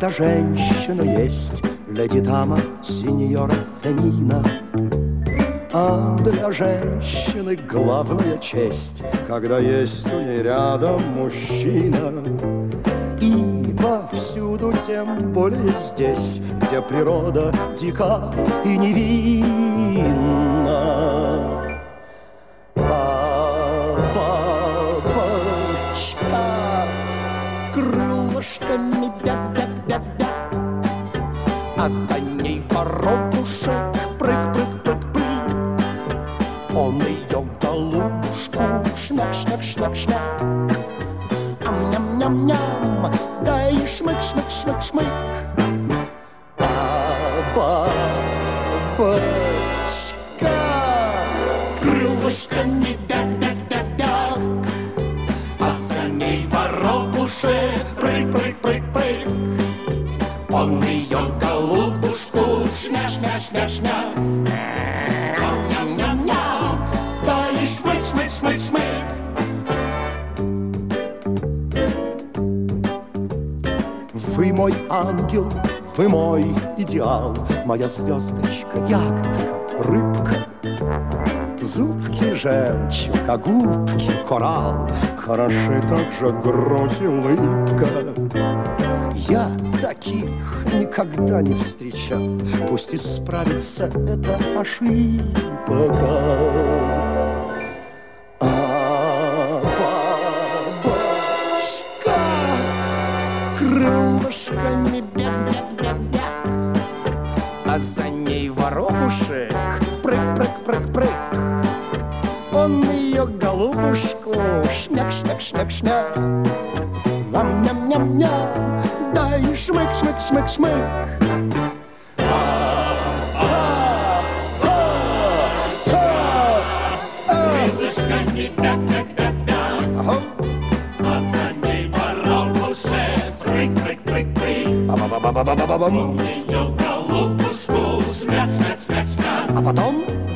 Когда женщина есть леди дама, сеньора Фемина, а для женщины главная честь, когда есть у ней рядом мужчина. И повсюду, тем более здесь, где природа дика и невинна. Бабочка крылышками бя-бя-бя-бя, а за ней воробушек прыг-прыг-прыг-прыг. Он ее голубушку шмяк-шмяк-шмяк-шмяк, ам-ням-ням-ням, да и шмык-шмык-шмык-шмык. Бабочка крылышками бяк-бяк-бяк-бяк, а за ней воробушек прыг-прыг-прыг-прыг. Он ее голубушку шмяк-шмяк-шмяк-шмяк, ням-ням-ням, да и шмык-шмык-шмык-шмык. Вы мой ангел, вы мой идеал, моя звездочка, ягодка, рыбка. Зубки жемчуг, а губки коралл, хороши также грудь и улыбка. Я таких никогда не встречал, пусть исправится эта ошибка. Бабочка крылышками бяк-бяк-бяк-бяк, а за ней воробушек прыг-прыг-прыг-прыг. Он ее голубушку шмяк-шмяк-шмяк-шмяк, ням-ням-ням-ням, да и шмык-шмык-шмык-шмык. Крылышками бяк-бяк-бяк-бяк, а за ней воробушек прыг-прыг-прыг-прыг. Ба-ба-ба-ба-ба-ба-бам. Он ее голубушку шмяк-шмяк-шмяк-шмяк, А потом